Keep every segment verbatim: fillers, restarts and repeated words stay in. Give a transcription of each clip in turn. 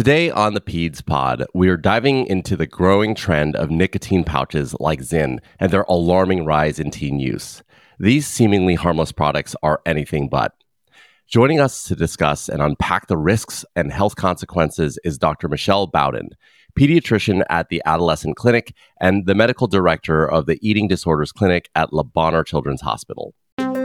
Today on the Peds Pod, we are diving into the growing trend of nicotine pouches like Zyn and their alarming rise in teen use. These seemingly harmless products are anything but. Joining us to discuss and unpack the risks and health consequences is Doctor Michelle Bowden, pediatrician at the Adolescent Clinic and the medical director of the Eating Disorders Clinic at Le Bonheur Children's Hospital.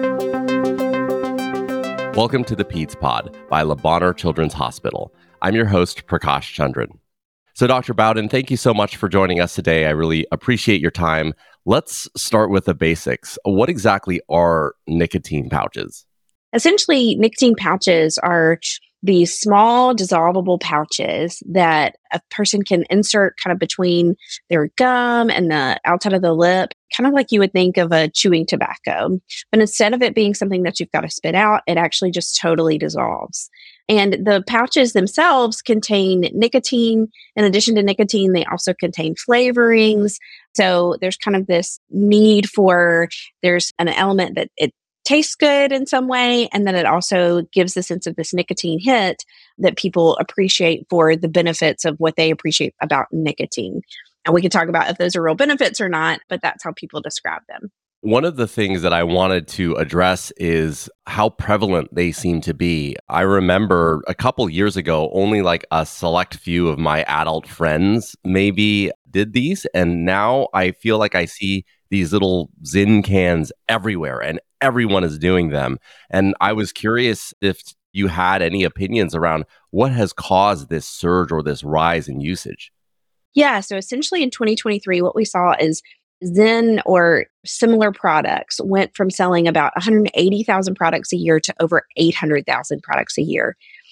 Welcome to the Peds Pod by Le Bonheur Children's Hospital. I'm your host, Prakash Chandran. So, Doctor Bowden, thank you so much for joining us today. I really appreciate your time. Let's start with the basics. What exactly are nicotine pouches? Essentially, nicotine pouches are these small dissolvable pouches that a person can insert kind of between their gum and the outside of the lip, kind of like you would think of a chewing tobacco. But instead of it being something that you've got to spit out, it actually just totally dissolves. And the pouches themselves contain nicotine. In addition to nicotine, they also contain flavorings. So there's kind of this need for, there's an element that it tastes good in some way, and then it also gives the sense of this nicotine hit that people appreciate for the benefits of what they appreciate about nicotine. And we can talk about if those are real benefits or not, but that's how people describe them. One of the things that I wanted to address is how prevalent they seem to be. I remember a couple years ago, only like a select few of my adult friends maybe did these. And now I feel like I see these little Zyn cans everywhere and everyone is doing them. And I was curious if you had any opinions around what has caused this surge or this rise in usage. Yeah, so essentially in twenty twenty-three, what we saw is Zyn or similar products went from selling about one hundred eighty thousand products a year to over eight hundred thousand products a year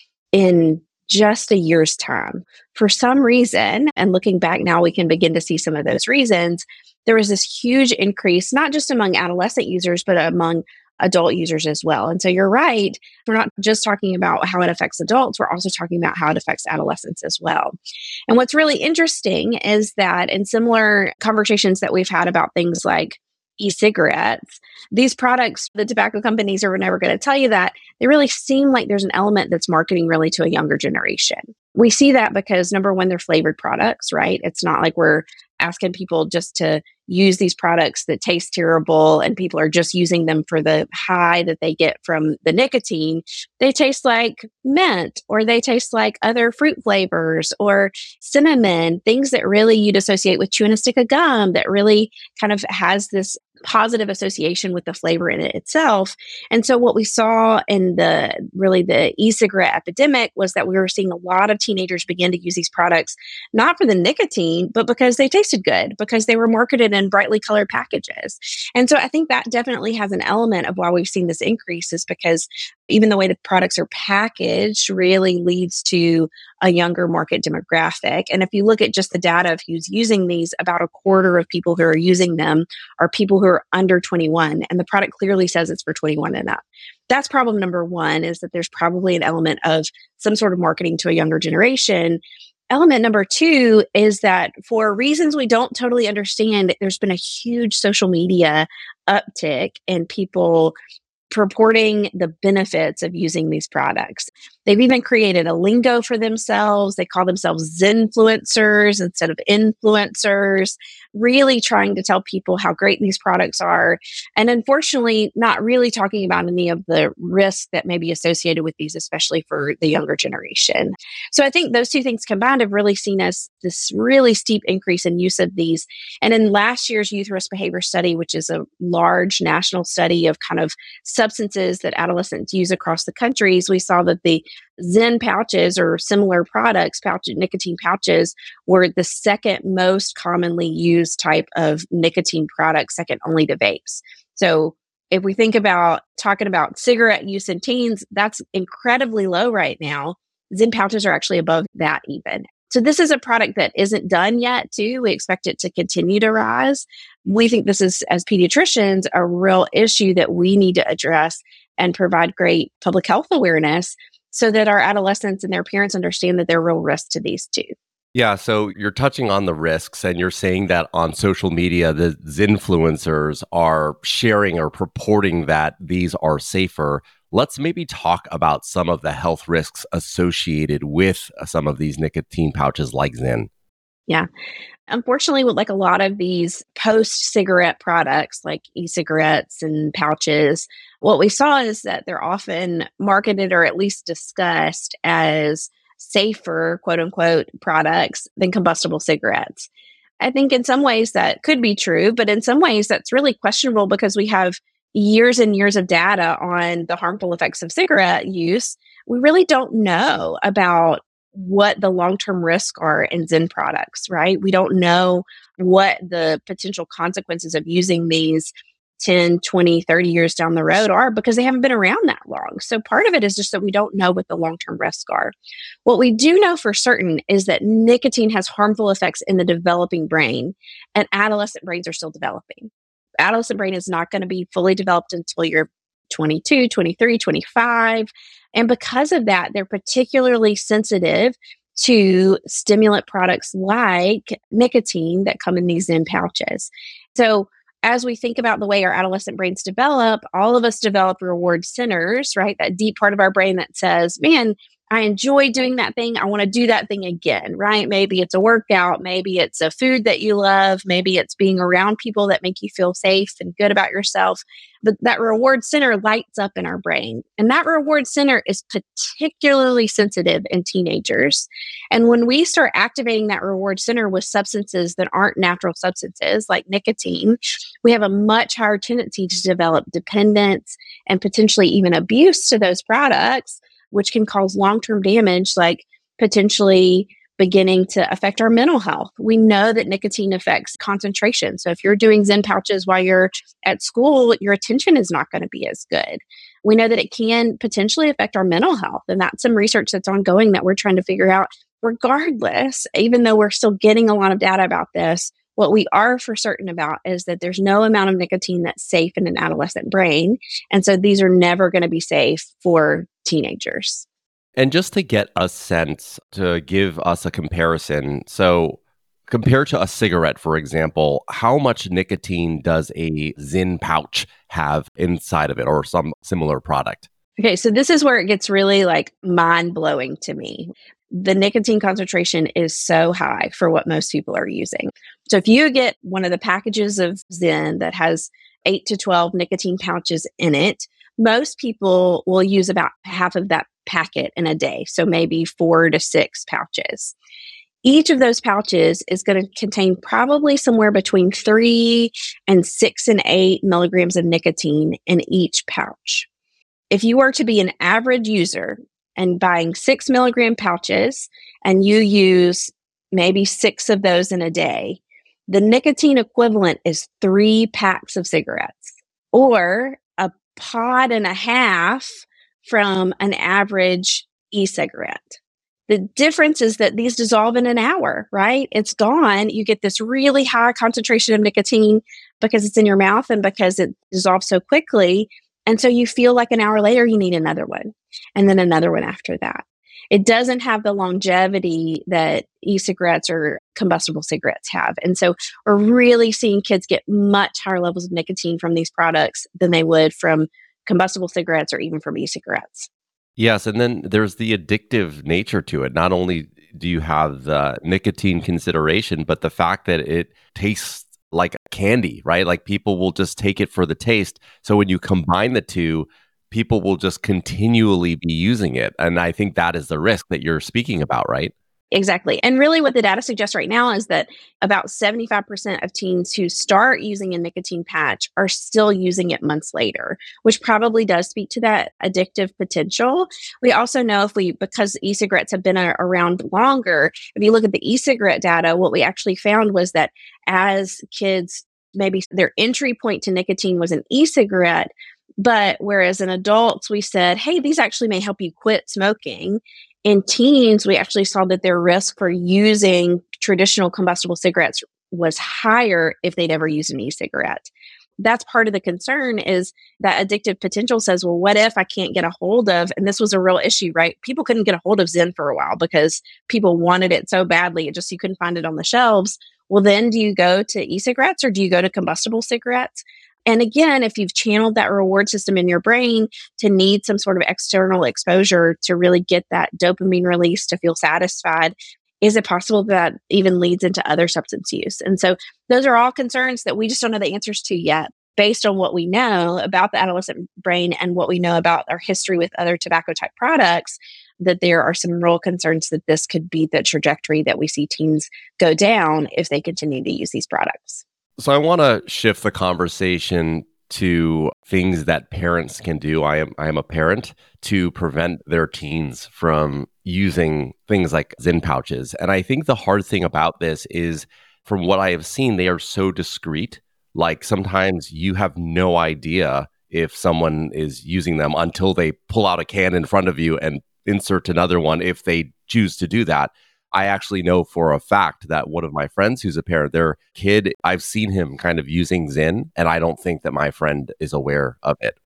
in just a year's time. For some reason, and looking back now, we can begin to see some of those reasons. There was this huge increase, not just among adolescent users, but among adult users as well. And so you're right. We're not just talking about how it affects adults. We're also talking about how it affects adolescents as well. And what's really interesting is that in similar conversations that we've had about things like e-cigarettes, these products, the tobacco companies are never going to tell you that. They really seem like there's an element that's marketing really to a younger generation. We see that because, number one, they're flavored products, right? It's not like we're asking people just to use these products that taste terrible and people are just using them for the high that they get from the nicotine. They taste like mint, or they taste like other fruit flavors or cinnamon, things that really you'd associate with chewing a stick of gum that really kind of has this positive association with the flavor in it itself. And so what we saw in the really the e-cigarette epidemic was that we were seeing a lot of teenagers begin to use these products, not for the nicotine, but because they tasted good, because they were marketed in brightly colored packages. And so I think that definitely has an element of why we've seen this increase, is because even the way the products are packaged really leads to a younger market demographic. And if you look at just the data of who's using these, about a quarter of people who are using them are people who are under twenty-one. And the product clearly says it's for twenty-one and up. That's problem number one, is that there's probably an element of some sort of marketing to a younger generation. Element number two is that for reasons we don't totally understand, there's been a huge social media uptick in people purporting the benefits of using these products. They've even created a lingo for themselves. They call themselves Zinfluencers instead of influencers, really trying to tell people how great these products are. And unfortunately, not really talking about any of the risks that may be associated with these, especially for the younger generation. So I think those two things combined have really seen us this really steep increase in use of these. And in last year's Youth Risk Behavior Study, which is a large national study of kind of substances that adolescents use across the countries, we saw that the Zyn pouches or similar products, pouch, nicotine pouches, were the second most commonly used type of nicotine product, second only to vapes. So if we think about talking about cigarette use in teens, that's incredibly low right now. Zyn pouches are actually above that even. So this is a product that isn't done yet too. We expect it to continue to rise. We think this is, as pediatricians, a real issue that we need to address and provide great public health awareness so that our adolescents and their parents understand that there are real risks to these too. Yeah, so you're touching on the risks, and you're saying that on social media, the Zinfluencers are sharing or purporting that these are safer. Let's maybe talk about some of the health risks associated with uh, some of these nicotine pouches like Zyn. Yeah. Unfortunately, with like a lot of these post cigarette products like e-cigarettes and pouches, what we saw is that they're often marketed or at least discussed as safer, quote unquote, products than combustible cigarettes. I think in some ways that could be true, but in some ways that's really questionable because we have years and years of data on the harmful effects of cigarette use. We really don't know about what the long-term risks are in Zyn products, right? We don't know what the potential consequences of using these ten, twenty, thirty years down the road are because they haven't been around that long. So part of it is just that we don't know what the long-term risks are. What we do know for certain is that nicotine has harmful effects in the developing brain, and adolescent brains are still developing. Adolescent brain is not going to be fully developed until you're twenty-two, twenty-three, twenty-five. And because of that, they're particularly sensitive to stimulant products like nicotine that come in these Zyn pouches. So as we think about the way our adolescent brains develop, all of us develop reward centers, right? That deep part of our brain that says, man, I enjoy doing that thing. I want to do that thing again, right? Maybe it's a workout. Maybe it's a food that you love. Maybe it's being around people that make you feel safe and good about yourself. But that reward center lights up in our brain. And that reward center is particularly sensitive in teenagers. And when we start activating that reward center with substances that aren't natural substances like nicotine, we have a much higher tendency to develop dependence and potentially even abuse to those products, which can cause long-term damage, like potentially beginning to affect our mental health. We know that nicotine affects concentration. So if you're doing Zyn pouches while you're at school, your attention is not going to be as good. We know that it can potentially affect our mental health. And that's some research that's ongoing that we're trying to figure out. Regardless, even though we're still getting a lot of data about this, what we are for certain about is that there's no amount of nicotine that's safe in an adolescent brain. And so these are never going to be safe for teenagers. And just to get a sense, to give us a comparison, so compared to a cigarette, for example, how much nicotine does a Zyn pouch have inside of it or some similar product? Okay, so this is where it gets really like mind-blowing to me. The nicotine concentration is so high for what most people are using. So if you get one of the packages of Zyn that has eight to twelve nicotine pouches in it, most people will use about half of that packet in a day. So maybe four to six pouches. Each of those pouches is going to contain probably somewhere between three and six and eight milligrams of nicotine in each pouch. If you were to be an average user and buying six milligram pouches and you use maybe six of those in a day, the nicotine equivalent is three packs of cigarettes or a pod and a half from an average e-cigarette. The difference is that these dissolve in an hour, right? It's gone. You get this really high concentration of nicotine because it's in your mouth and because it dissolves so quickly. And so you feel like an hour later, you need another one and then another one after that. It doesn't have the longevity that e-cigarettes or combustible cigarettes have. And so we're really seeing kids get much higher levels of nicotine from these products than they would from combustible cigarettes or even from e-cigarettes. Yes, and then there's the addictive nature to it. Not only do you have the nicotine consideration, but the fact that it tastes like candy, right? Like people will just take it for the taste. So when you combine the two, people will just continually be using it. And I think that is the risk that you're speaking about, right? Exactly. And really what the data suggests right now is that about seventy-five percent of teens who start using a nicotine patch are still using it months later, which probably does speak to that addictive potential. We also know if we, because e-cigarettes have been a, around longer, if you look at the e-cigarette data, what we actually found was that as kids, maybe their entry point to nicotine was an e-cigarette, but whereas in adults, we said, hey, these actually may help you quit smoking. In teens, we actually saw that their risk for using traditional combustible cigarettes was higher if they'd ever used an e-cigarette. That's part of the concern is that addictive potential says, well, what if I can't get a hold of, and this was a real issue, right? People couldn't get a hold of Zyn for a while because people wanted it so badly. It just, you couldn't find it on the shelves. Well, then do you go to e-cigarettes or do you go to combustible cigarettes? And again, if you've channeled that reward system in your brain to need some sort of external exposure to really get that dopamine release to feel satisfied, is it possible that even leads into other substance use? And so those are all concerns that we just don't know the answers to yet, based on what we know about the adolescent brain and what we know about our history with other tobacco type products, that there are some real concerns that this could be the trajectory that we see teens go down if they continue to use these products. So I want to shift the conversation to things that parents can do. I am I am a parent to prevent their teens from using things like Zyn pouches. And I think the hard thing about this is, from what I have seen, they are so discreet. Like sometimes you have no idea if someone is using them until they pull out a can in front of you and insert another one if they choose to do that. I actually know for a fact that one of my friends who's a parent, their kid, I've seen him kind of using Zyn, and I don't think that my friend is aware of it.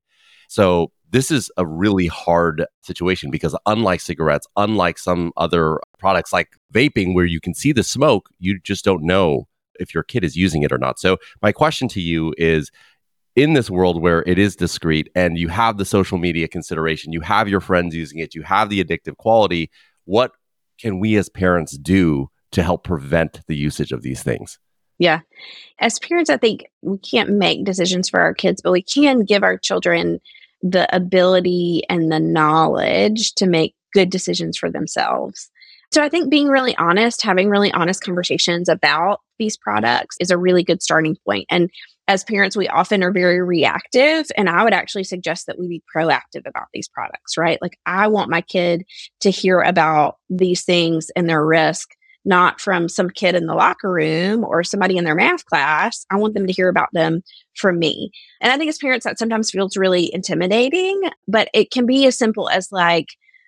So this is a really hard situation because unlike cigarettes, unlike some other products like vaping where you can see the smoke, you just don't know if your kid is using it or not. So my question to you is, in this world where it is discreet and you have the social media consideration, you have your friends using it, you have the addictive quality, what can we as parents do to help prevent the usage of these things? Yeah. As parents, I think we can't make decisions for our kids, but we can give our children the ability and the knowledge to make good decisions for themselves. So I think being really honest, having really honest conversations about these products is a really good starting point. And as parents, we often are very reactive. And I would actually suggest that we be proactive about these products, right? Like, I want my kid to hear about these things and their risk, not from some kid in the locker room or somebody in their math class. I want them to hear about them from me. And I think as parents, that sometimes feels really intimidating, but it can be as simple as like,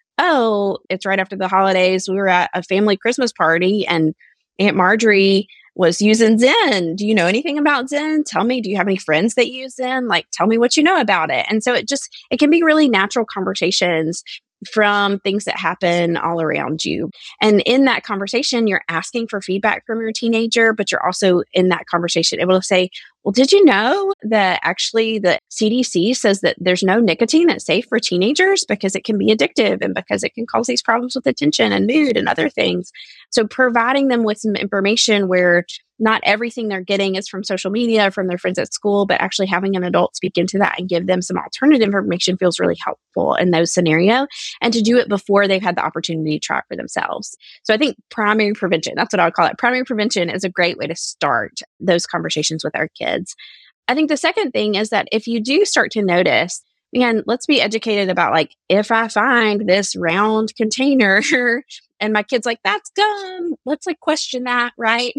oh, it's right after the holidays. We were at a family Christmas party and Aunt Marjorie was using Zyn. Do you know anything about Zyn? Tell me, do you have any friends that use Zyn? Like, tell me what you know about it. And so it just, it can be really natural conversations from things that happen all around you. And in that conversation, you're asking for feedback from your teenager, but you're also in that conversation able to say, well, did you know that actually the C D C says that there's no nicotine that's safe for teenagers because it can be addictive and because it can cause these problems with attention and mood and other things. So providing them with some information where not everything they're getting is from social media, from their friends at school, but actually having an adult speak into that and give them some alternative information feels really helpful in those scenarios, and to do it before they've had the opportunity to try it for themselves. So I think primary prevention, that's what I would call it. Primary prevention is a great way to start those conversations with our kids. I think the second thing is that if you do start to notice, man, let's be educated about, like, if I find this round container and my kid's like, that's gum, let's like question that, right?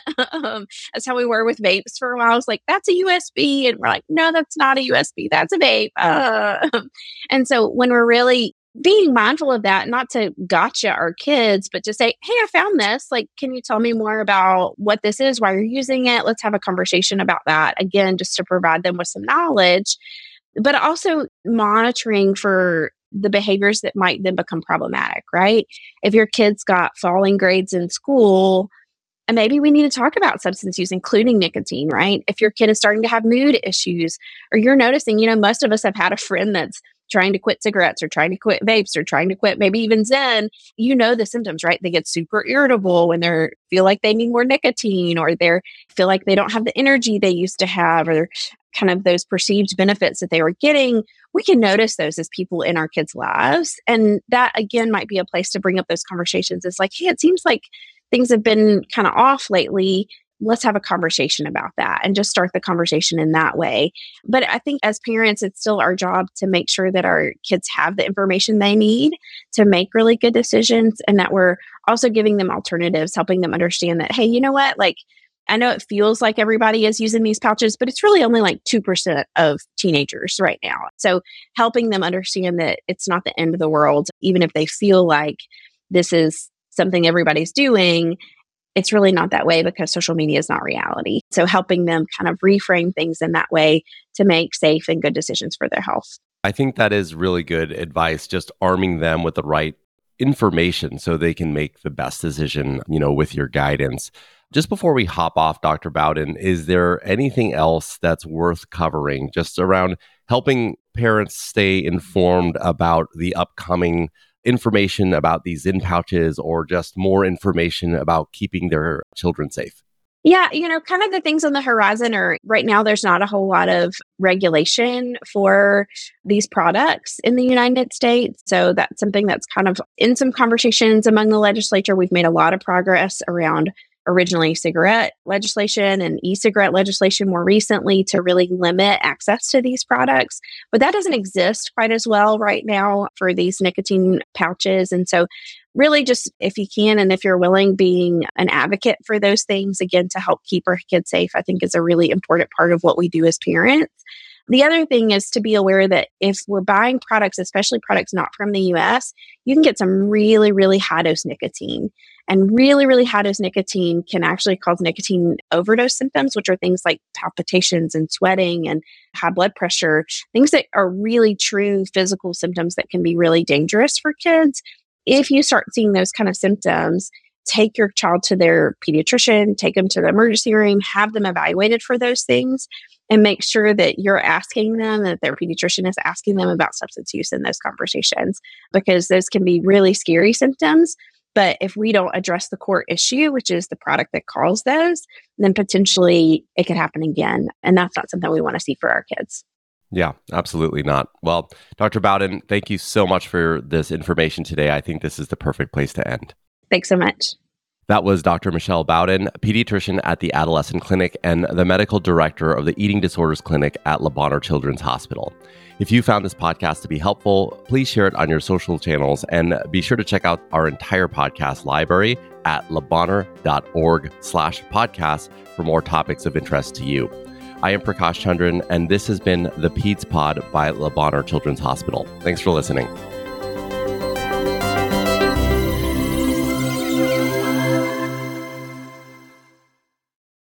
um, that's how we were with vapes for a while. I was like, that's a U S B. And we're like, no, that's not a U S B. That's a vape. Uh, and so when we're really being mindful of that, not to gotcha our kids, but to say, hey, I found this. Like, can you tell me more about what this is, why you're using it? Let's have a conversation about that. Again, just to provide them with some knowledge, but also monitoring for the behaviors that might then become problematic, right? If your kid's got falling grades in school, and maybe we need to talk about substance use, including nicotine, right? If your kid is starting to have mood issues, or you're noticing, you know, most of us have had a friend that's trying to quit cigarettes or trying to quit vapes or trying to quit maybe even Zyn, you know the symptoms, right? They get super irritable when they feel like they need more nicotine, or they feel like they don't have the energy they used to have, or kind of those perceived benefits that they were getting. We can notice those as people in our kids' lives. And that, again, might be a place to bring up those conversations. It's like, hey, it seems like things have been kind of off lately. Let's have a conversation about that and just start the conversation in that way. But I think as parents, it's still our job to make sure that our kids have the information they need to make really good decisions, and that we're also giving them alternatives, helping them understand that, hey, you know what, like, I know it feels like everybody is using these pouches, but it's really only like two percent of teenagers right now. So helping them understand that it's not the end of the world, even if they feel like this is something everybody's doing, it's really not that way because social media is not reality. So helping them kind of reframe things in that way to make safe and good decisions for their health. I think that is really good advice, just arming them with the right information so they can make the best decision, you know, with your guidance. Just before we hop off, Doctor Bowden, is there anything else that's worth covering just around helping parents stay informed about the upcoming information about these in pouches or just more information about keeping their children safe? Yeah, you know, kind of the things on the horizon are right now, there's not a whole lot of regulation for these products in the United States. So that's something that's kind of in some conversations among the legislature. We've made a lot of progress around originally cigarette legislation and e-cigarette legislation more recently to really limit access to these products. But that doesn't exist quite as well right now for these nicotine pouches. And so really just if you can and if you're willing, being an advocate for those things, again, to help keep our kids safe, I think is a really important part of what we do as parents. The other thing is to be aware that if we're buying products, especially products not from the U S, you can get some really, really high dose nicotine. And really, really high dose nicotine can actually cause nicotine overdose symptoms, which are things like palpitations and sweating and high blood pressure, things that are really true physical symptoms that can be really dangerous for kids. If you start seeing those kind of symptoms, take your child to their pediatrician, take them to the emergency room, have them evaluated for those things, and make sure that you're asking them, that their pediatrician is asking them about substance use in those conversations, because those can be really scary symptoms. But if we don't address the core issue, which is the product that caused those, then potentially it could happen again. And that's not something we want to see for our kids. Yeah, absolutely not. Well, Doctor Bowden, thank you so much for this information today. I think this is the perfect place to end. Thanks so much. That was Doctor Michelle Bowden, pediatrician at the Adolescent Clinic and the medical director of the Eating Disorders Clinic at Le Bonheur Children's Hospital. If you found this podcast to be helpful, please share it on your social channels and be sure to check out our entire podcast library at lebonheur.org slash podcast for more topics of interest to you. I am Prakash Chandran, and this has been the Peds Pod by Le Bonheur Children's Hospital. Thanks for listening.